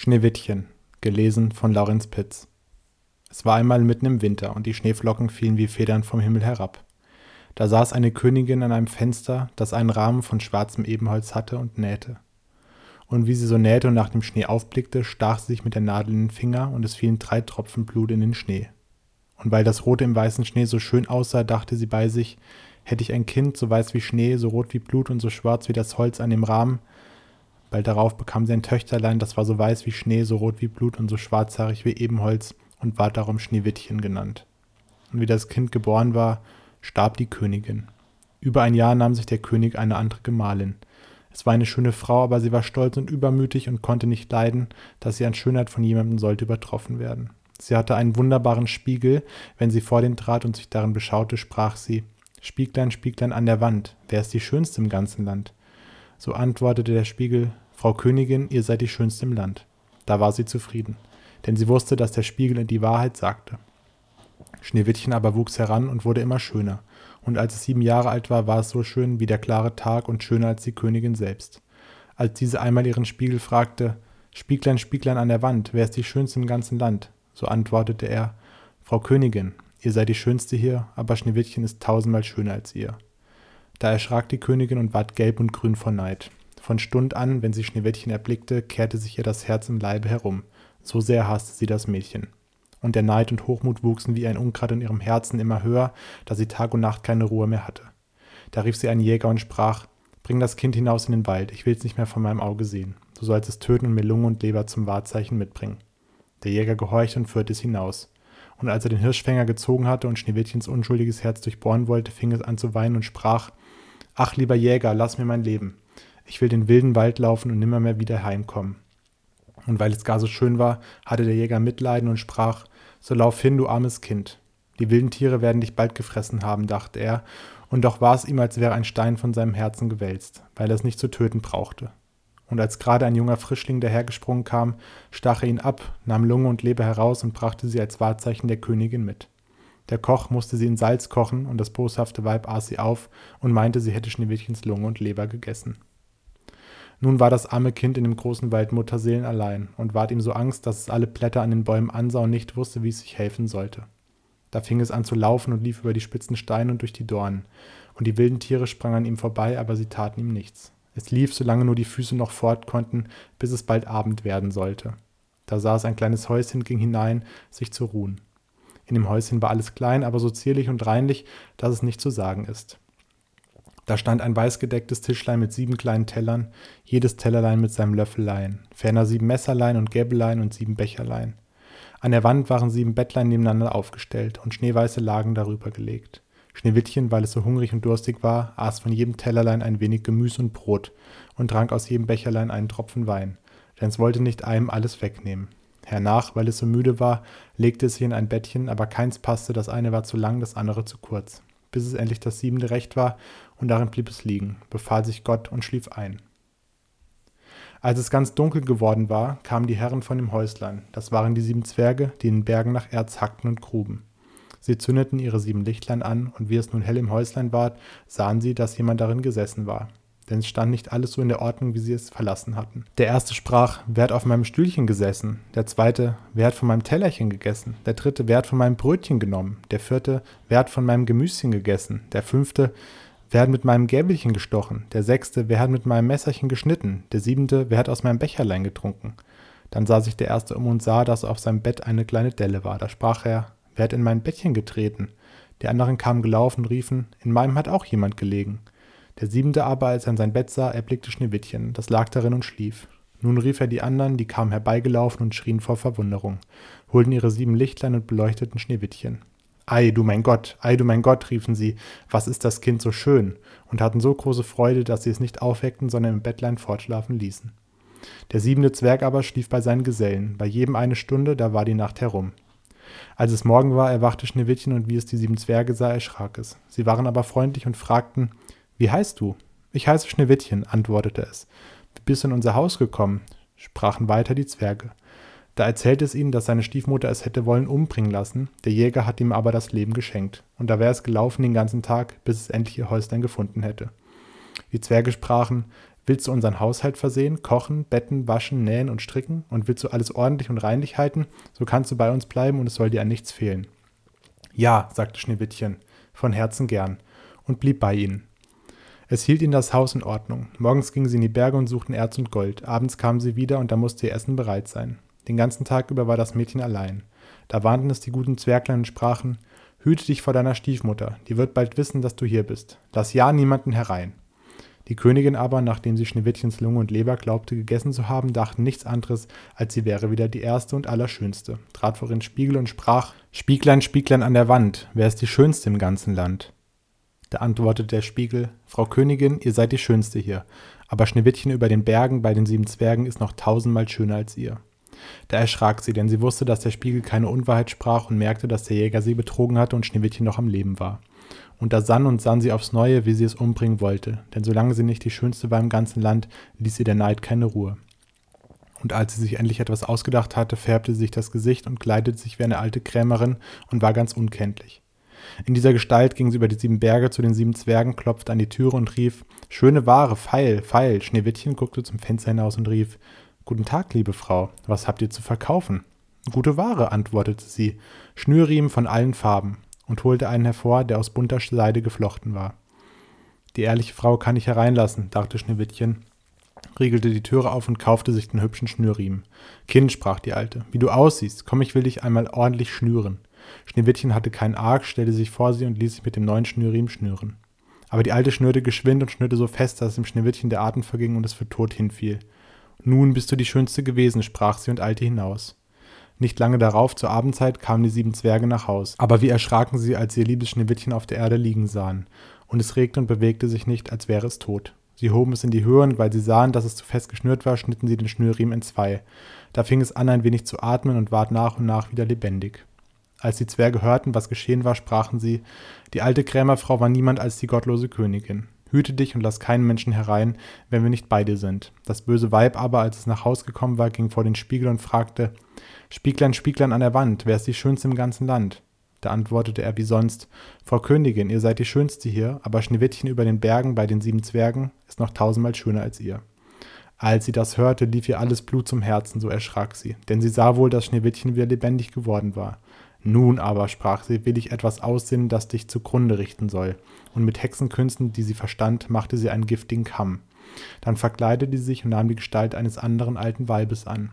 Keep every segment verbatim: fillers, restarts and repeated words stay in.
Schneewittchen, gelesen von Laurenz Pitz. Es war einmal mitten im Winter, und die Schneeflocken fielen wie Federn vom Himmel herab. Da saß eine Königin an einem Fenster, das einen Rahmen von schwarzem Ebenholz hatte, und nähte. Und wie sie so nähte und nach dem Schnee aufblickte, stach sie sich mit der Nadel in den Finger, und es fielen drei Tropfen Blut in den Schnee. Und weil das Rote im weißen Schnee so schön aussah, dachte sie bei sich, hätte ich ein Kind, so weiß wie Schnee, so rot wie Blut und so schwarz wie das Holz an dem Rahmen. Bald darauf bekam sie ein Töchterlein, das war so weiß wie Schnee, so rot wie Blut und so schwarzhaarig wie Ebenholz und ward darum Schneewittchen genannt. Und wie das Kind geboren war, starb die Königin. Über ein Jahr nahm sich der König eine andere Gemahlin. Es war eine schöne Frau, aber sie war stolz und übermütig und konnte nicht leiden, dass sie an Schönheit von jemandem sollte übertroffen werden. Sie hatte einen wunderbaren Spiegel, wenn sie vor den trat und sich darin beschaute, sprach sie: Spieglein, Spieglein an der Wand, wer ist die Schönste im ganzen Land? So antwortete der Spiegel: Frau Königin, ihr seid die Schönste im Land. Da war sie zufrieden, denn sie wusste, dass der Spiegel die Wahrheit sagte. Schneewittchen aber wuchs heran und wurde immer schöner, und als es sieben Jahre alt war, war es so schön wie der klare Tag und schöner als die Königin selbst. Als diese einmal ihren Spiegel fragte: Spieglein, Spieglein an der Wand, wer ist die Schönste im ganzen Land? So antwortete er: Frau Königin, ihr seid die Schönste hier, aber Schneewittchen ist tausendmal schöner als ihr. Da erschrak die Königin und ward gelb und grün vor Neid. Von Stund an, wenn sie Schneewittchen erblickte, kehrte sich ihr das Herz im Leibe herum. So sehr hasste sie das Mädchen. Und der Neid und Hochmut wuchsen wie ein Unkraut in ihrem Herzen immer höher, da sie Tag und Nacht keine Ruhe mehr hatte. Da rief sie einen Jäger und sprach: Bring das Kind hinaus in den Wald, ich will es nicht mehr von meinem Auge sehen. Du sollst es töten und mir Lunge und Leber zum Wahrzeichen mitbringen. Der Jäger gehorchte und führte es hinaus. Und als er den Hirschfänger gezogen hatte und Schneewittchens unschuldiges Herz durchbohren wollte, fing es an zu weinen und sprach: Ach, lieber Jäger, lass mir mein Leben. Ich will den wilden Wald laufen und nimmermehr wieder heimkommen. Und weil es gar so schön war, hatte der Jäger Mitleiden und sprach: So lauf hin, du armes Kind. Die wilden Tiere werden dich bald gefressen haben, dachte er, und doch war es ihm, als wäre ein Stein von seinem Herzen gewälzt, weil er es nicht zu töten brauchte. Und als gerade ein junger Frischling dahergesprungen kam, stach er ihn ab, nahm Lunge und Leber heraus und brachte sie als Wahrzeichen der Königin mit. Der Koch musste sie in Salz kochen, und das boshafte Weib aß sie auf und meinte, sie hätte Schneewittchens Lunge und Leber gegessen. Nun war das arme Kind in dem großen Wald mutterseelenallein und ward ihm so Angst, dass es alle Blätter an den Bäumen ansah und nicht wusste, wie es sich helfen sollte. Da fing es an zu laufen und lief über die spitzen Steine und durch die Dornen, und die wilden Tiere sprangen an ihm vorbei, aber sie taten ihm nichts. Es lief, solange nur die Füße noch fort konnten, bis es bald Abend werden sollte. Da sah es ein kleines Häuschen, ging hinein, sich zu ruhen. In dem Häuschen war alles klein, aber so zierlich und reinlich, dass es nicht zu sagen ist. Da stand ein weißgedecktes Tischlein mit sieben kleinen Tellern, jedes Tellerlein mit seinem Löffelein, ferner sieben Messerlein und Gäbelein und sieben Becherlein. An der Wand waren sieben Bettlein nebeneinander aufgestellt und schneeweiße Lagen darüber gelegt. Schneewittchen, weil es so hungrig und durstig war, aß von jedem Tellerlein ein wenig Gemüse und Brot und trank aus jedem Becherlein einen Tropfen Wein, denn es wollte nicht einem alles wegnehmen. Hernach, weil es so müde war, legte es sich in ein Bettchen, aber keins passte, das eine war zu lang, das andere zu kurz, bis es endlich das siebente recht war, und darin blieb es liegen, befahl sich Gott und schlief ein. Als es ganz dunkel geworden war, kamen die Herren von dem Häuslein, das waren die sieben Zwerge, die in den Bergen nach Erz hackten und gruben. Sie zündeten ihre sieben Lichtlein an, und wie es nun hell im Häuslein ward, sahen sie, dass jemand darin gesessen war. Denn es stand nicht alles so in der Ordnung, wie sie es verlassen hatten. Der erste sprach: Wer hat auf meinem Stühlchen gesessen? Der zweite: Wer hat von meinem Tellerchen gegessen? Der dritte: Wer hat von meinem Brötchen genommen? Der vierte: Wer hat von meinem Gemüschen gegessen? Der fünfte: Wer hat mit meinem Gäbelchen gestochen? Der sechste: Wer hat mit meinem Messerchen geschnitten? Der siebente: Wer hat aus meinem Becherlein getrunken? Dann sah sich der erste um und sah, dass auf seinem Bett eine kleine Delle war. Da sprach er: Wer hat in mein Bettchen getreten? Die anderen kamen gelaufen und riefen: In meinem hat auch jemand gelegen. Der siebente aber, als er an sein Bett sah, erblickte Schneewittchen, das lag darin und schlief. Nun rief er die anderen, die kamen herbeigelaufen und schrien vor Verwunderung, holten ihre sieben Lichtlein und beleuchteten Schneewittchen. »Ei, du mein Gott, ei, du mein Gott«, riefen sie, »was ist das Kind so schön?« und hatten so große Freude, dass sie es nicht aufweckten, sondern im Bettlein fortschlafen ließen. Der siebente Zwerg aber schlief bei seinen Gesellen, bei jedem eine Stunde, da war die Nacht herum. Als es Morgen war, erwachte Schneewittchen, und wie es die sieben Zwerge sah, erschrak es. Sie waren aber freundlich und fragten: »Wie heißt du?« »Ich heiße Schneewittchen«, antwortete es. »Wie bist du in unser Haus gekommen?« sprachen weiter die Zwerge. Da erzählte es ihnen, dass seine Stiefmutter es hätte wollen umbringen lassen, der Jäger hat ihm aber das Leben geschenkt, und da wäre es gelaufen den ganzen Tag, bis es endlich ihr Häuslein gefunden hätte. Die Zwerge sprachen: Willst du unseren Haushalt versehen, kochen, betten, waschen, nähen und stricken? Und willst du alles ordentlich und reinlich halten? So kannst du bei uns bleiben und es soll dir an nichts fehlen.« »Ja«, sagte Schneewittchen, von Herzen gern, und blieb bei ihnen. Es hielt ihnen das Haus in Ordnung. Morgens gingen sie in die Berge und suchten Erz und Gold. Abends kamen sie wieder und da musste ihr Essen bereit sein. Den ganzen Tag über war das Mädchen allein. Da warnten es die guten Zwerglein und sprachen: »Hüte dich vor deiner Stiefmutter, die wird bald wissen, dass du hier bist. Lass ja niemanden herein.« Die Königin aber, nachdem sie Schneewittchens Lunge und Leber glaubte gegessen zu haben, dachte nichts anderes, als sie wäre wieder die Erste und Allerschönste, trat vor ihren Spiegel und sprach: »Spieglein, Spieglein an der Wand, wer ist die Schönste im ganzen Land?« Da antwortete der Spiegel: »Frau Königin, ihr seid die Schönste hier, aber Schneewittchen über den Bergen bei den sieben Zwergen ist noch tausendmal schöner als ihr.« Da erschrak sie, denn sie wusste, dass der Spiegel keine Unwahrheit sprach und merkte, dass der Jäger sie betrogen hatte und Schneewittchen noch am Leben war. Und da sann und sann sie aufs Neue, wie sie es umbringen wollte, denn solange sie nicht die Schönste war im ganzen Land, ließ ihr der Neid keine Ruhe. Und als sie sich endlich etwas ausgedacht hatte, färbte sie sich das Gesicht und kleidete sich wie eine alte Krämerin und war ganz unkenntlich. In dieser Gestalt ging sie über die sieben Berge zu den sieben Zwergen, klopfte an die Türe und rief: »Schöne Ware, feil, feil!« Schneewittchen guckte zum Fenster hinaus und rief: »Guten Tag, liebe Frau, was habt ihr zu verkaufen?« »Gute Ware«, antwortete sie, »Schnürriemen von allen Farben«, und holte einen hervor, der aus bunter Seide geflochten war. »Die ehrliche Frau kann ich hereinlassen«, dachte Schneewittchen, riegelte die Türe auf und kaufte sich den hübschen Schnürriemen. »Kind«, sprach die Alte, »wie du aussiehst, komm, ich will dich einmal ordentlich schnüren.« Schneewittchen hatte keinen Arg, stellte sich vor sie und ließ sich mit dem neuen Schnürriemen schnüren. Aber die Alte schnürte geschwind und schnürte so fest, dass dem Schneewittchen der Atem verging und es für tot hinfiel. »Nun bist du die Schönste gewesen«, sprach sie und eilte hinaus. Nicht lange darauf, zur Abendzeit, kamen die sieben Zwerge nach Haus. Aber wie erschraken sie, als sie ihr liebes Schneewittchen auf der Erde liegen sahen. Und es regte und bewegte sich nicht, als wäre es tot. Sie hoben es in die Höhe, und weil sie sahen, dass es zu fest geschnürt war, schnitten sie den Schnürriemen in zwei. Da fing es an, ein wenig zu atmen und ward nach und nach wieder lebendig. Als die Zwerge hörten, was geschehen war, sprachen sie: »Die alte Krämerfrau war niemand als die gottlose Königin. Hüte dich und lass keinen Menschen herein, wenn wir nicht bei dir sind.« Das böse Weib aber, als es nach Haus gekommen war, ging vor den Spiegel und fragte: »Spieglein, Spieglein an der Wand, wer ist die Schönste im ganzen Land?« Da antwortete er wie sonst: »Frau Königin, ihr seid die Schönste hier, aber Schneewittchen über den Bergen bei den sieben Zwergen ist noch tausendmal schöner als ihr.« Als sie das hörte, lief ihr alles Blut zum Herzen, so erschrak sie, denn sie sah wohl, dass Schneewittchen wieder lebendig geworden war. »Nun aber«, sprach sie, »will ich etwas aussinnen, das dich zugrunde richten soll.« Und mit Hexenkünsten, die sie verstand, machte sie einen giftigen Kamm. Dann verkleidete sie sich und nahm die Gestalt eines anderen alten Weibes an.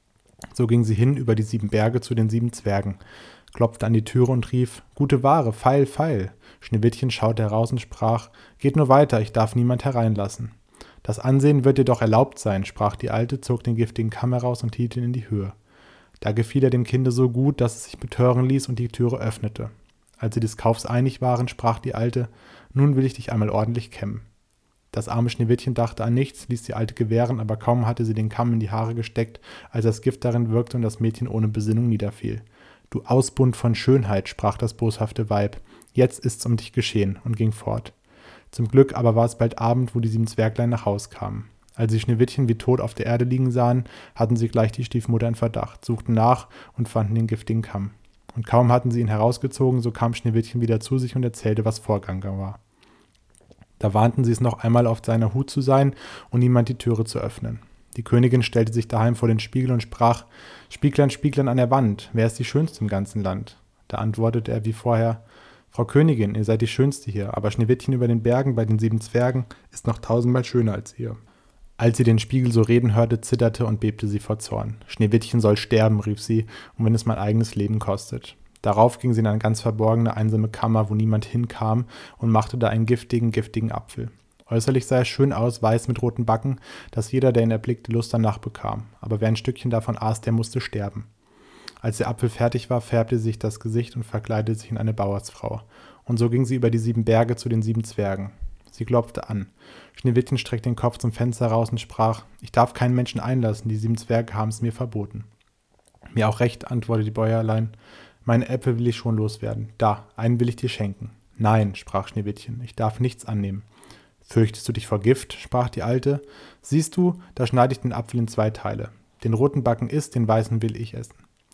So ging sie hin über die sieben Berge zu den sieben Zwergen, klopfte an die Türe und rief: »Gute Ware, feil, feil!« Schneewittchen schaute heraus und sprach: »Geht nur weiter, ich darf niemand hereinlassen.« »Das Ansehen wird dir doch erlaubt sein«, sprach die Alte, zog den giftigen Kamm heraus und hielt ihn in die Höhe. Da gefiel er dem Kinde so gut, dass es sich betören ließ und die Türe öffnete. Als sie des Kaufs einig waren, sprach die Alte: »Nun will ich dich einmal ordentlich kämmen.« Das arme Schneewittchen dachte an nichts, ließ die Alte gewähren, aber kaum hatte sie den Kamm in die Haare gesteckt, als das Gift darin wirkte und das Mädchen ohne Besinnung niederfiel. »Du Ausbund von Schönheit«, sprach das boshafte Weib, »jetzt ist's um dich geschehen«, und ging fort. Zum Glück aber war es bald Abend, wo die sieben Zwerglein nach Haus kamen. Als sie Schneewittchen wie tot auf der Erde liegen sahen, hatten sie gleich die Stiefmutter in Verdacht, suchten nach und fanden den giftigen Kamm. Und kaum hatten sie ihn herausgezogen, so kam Schneewittchen wieder zu sich und erzählte, was vorgegangen war. Da warnten sie es noch einmal, auf seiner Hut zu sein und niemand die Türe zu öffnen. Die Königin stellte sich daheim vor den Spiegel und sprach: »Spieglein, Spieglein an der Wand, wer ist die Schönste im ganzen Land?« Da antwortete er wie vorher: »Frau Königin, ihr seid die Schönste hier, aber Schneewittchen über den Bergen bei den sieben Zwergen ist noch tausendmal schöner als ihr.« Als sie den Spiegel so reden hörte, zitterte und bebte sie vor Zorn. »Schneewittchen soll sterben«, rief sie, »und wenn es mein eigenes Leben kostet.« Darauf ging sie in eine ganz verborgene, einsame Kammer, wo niemand hinkam, und machte da einen giftigen, giftigen Apfel. Äußerlich sah er schön aus, weiß mit roten Backen, dass jeder, der ihn erblickte, Lust danach bekam. Aber wer ein Stückchen davon aß, der musste sterben. Als der Apfel fertig war, färbte sie sich das Gesicht und verkleidete sich in eine Bauersfrau. Und so ging sie über die sieben Berge zu den sieben Zwergen. Sie klopfte an. Schneewittchen streckte den Kopf zum Fenster raus und sprach: »Ich darf keinen Menschen einlassen, die sieben Zwerge haben es mir verboten.« »Mir auch recht«, antwortete die Bäuerlein. »Meine Äpfel will ich schon loswerden. Da, einen will ich dir schenken.« »Nein«, sprach Schneewittchen, »ich darf nichts annehmen.« »Fürchtest du dich vor Gift?«, sprach die Alte. »Siehst du, da schneide ich den Apfel in zwei Teile. Den roten Backen isst, den weißen will ich essen.«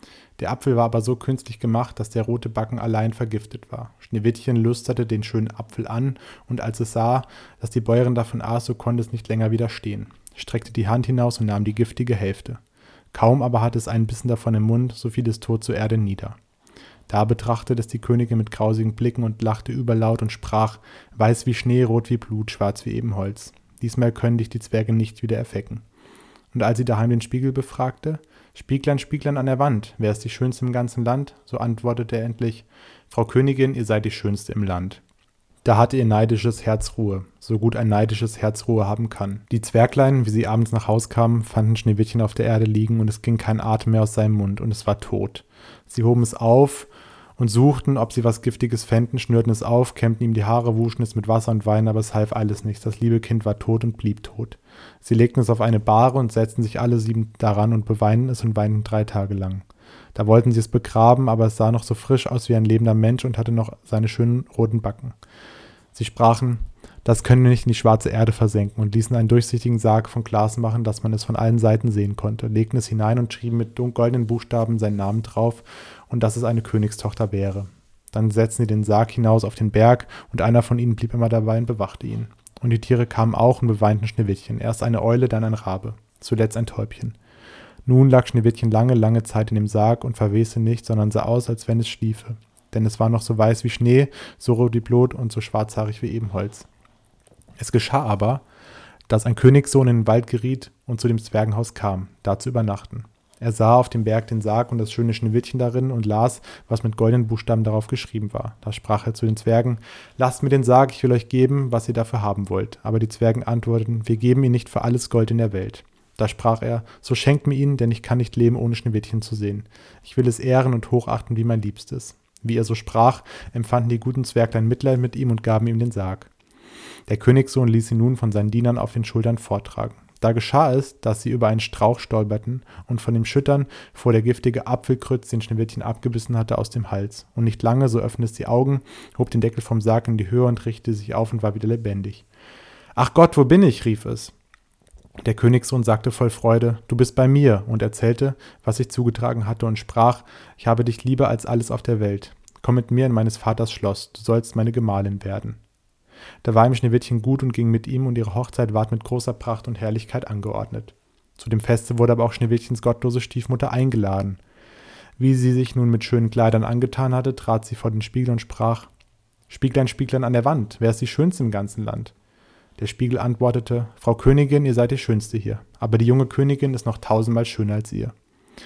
Der Apfel war aber so künstlich gemacht, dass der rote Backen allein vergiftet war. Schneewittchen lusterte den schönen Apfel an, und als es sah, dass die Bäuerin davon aß, so konnte es nicht länger widerstehen, streckte die Hand hinaus und nahm die giftige Hälfte. Kaum aber hatte es einen Bissen davon im Mund, so fiel es tot zur Erde nieder. Da betrachtete es die Königin mit grausigen Blicken und lachte überlaut und sprach: Weiß wie Schnee, rot wie Blut, schwarz wie Ebenholz. Diesmal können dich die Zwerge nicht wieder erwecken. Und als sie daheim den Spiegel befragte: Spieglein, Spieglein an der Wand, wer ist die Schönste im ganzen Land? So antwortete er endlich: Frau Königin, ihr seid die Schönste im Land. Da hatte ihr neidisches Herz Ruhe, so gut ein neidisches Herz Ruhe haben kann. Die Zwerglein, wie sie abends nach Haus kamen, fanden Schneewittchen auf der Erde liegen, und es ging kein Atem mehr aus seinem Mund, und es war tot. Sie hoben es auf und suchten, ob sie was Giftiges fänden, schnürten es auf, kämmten ihm die Haare, wuschen es mit Wasser und Wein, aber es half alles nichts. Das liebe Kind war tot und blieb tot. Sie legten es auf eine Bahre und setzten sich alle sieben daran und beweinten es und weinten drei Tage lang. Da wollten sie es begraben, aber es sah noch so frisch aus wie ein lebender Mensch und hatte noch seine schönen roten Backen. Sie sprachen: Das können wir nicht in die schwarze Erde versenken, und ließen einen durchsichtigen Sarg von Glas machen, dass man es von allen Seiten sehen konnte, legten es hinein und schrieben mit goldenen Buchstaben seinen Namen drauf und dass es eine Königstochter wäre. Dann setzten sie den Sarg hinaus auf den Berg, und einer von ihnen blieb immer dabei und bewachte ihn. Und die Tiere kamen auch und beweinten Schneewittchen, erst eine Eule, dann ein Rabe, zuletzt ein Täubchen. Nun lag Schneewittchen lange, lange Zeit in dem Sarg und verweste nicht, sondern sah aus, als wenn es schliefe. Denn es war noch so weiß wie Schnee, so rot wie Blut und so schwarzhaarig wie Ebenholz. Es geschah aber, dass ein Königssohn in den Wald geriet und zu dem Zwergenhaus kam, da zu übernachten. Er sah auf dem Berg den Sarg und das schöne Schneewittchen darin und las, was mit goldenen Buchstaben darauf geschrieben war. Da sprach er zu den Zwergen: Lasst mir den Sarg, ich will euch geben, was ihr dafür haben wollt. Aber die Zwergen antworteten: Wir geben ihn nicht für alles Gold in der Welt. Da sprach er: So schenkt mir ihn, denn ich kann nicht leben, ohne Schneewittchen zu sehen. Ich will es ehren und hochachten wie mein Liebstes. Wie er so sprach, empfanden die guten Zwerglein Mitleid mit ihm und gaben ihm den Sarg. Der Königssohn ließ ihn nun von seinen Dienern auf den Schultern forttragen. Da geschah es, dass sie über einen Strauch stolperten, und von dem Schüttern fuhr der giftige Apfelkrütz, den Schneewittchen abgebissen hatte, aus dem Hals. Und nicht lange, so öffnete es die Augen, hob den Deckel vom Sarg in die Höhe und richtete sich auf und war wieder lebendig. »Ach Gott, wo bin ich?« rief es. Der Königssohn sagte voll Freude: »Du bist bei mir«, und erzählte, was sich zugetragen hatte, und sprach: »Ich habe dich lieber als alles auf der Welt. Komm mit mir in meines Vaters Schloss, du sollst meine Gemahlin werden.« Da war ihm Schneewittchen gut und ging mit ihm, und ihre Hochzeit ward mit großer Pracht und Herrlichkeit angeordnet. Zu dem Feste wurde aber auch Schneewittchens gottlose Stiefmutter eingeladen. Wie sie sich nun mit schönen Kleidern angetan hatte, trat sie vor den Spiegel und sprach: »Spieglein, Spieglein an der Wand, wer ist die Schönste im ganzen Land?« Der Spiegel antwortete: »Frau Königin, ihr seid die Schönste hier, aber die junge Königin ist noch tausendmal schöner als ihr.«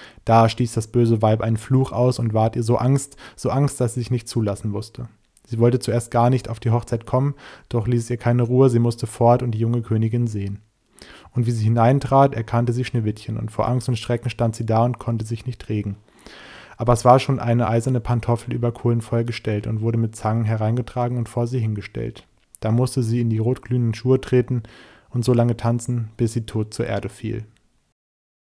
Da stieß das böse Weib einen Fluch aus und ward ihr so Angst, so Angst, dass sie sich nicht zulassen wusste. Sie wollte zuerst gar nicht auf die Hochzeit kommen, doch ließ es ihr keine Ruhe, sie musste fort und die junge Königin sehen. Und wie sie hineintrat, erkannte sie Schneewittchen, und vor Angst und Schrecken stand sie da und konnte sich nicht regen. Aber es war schon eine eiserne Pantoffel über Kohlenfeuer gestellt und wurde mit Zangen hereingetragen und vor sie hingestellt. Da musste sie in die rotglühenden Schuhe treten und so lange tanzen, bis sie tot zur Erde fiel.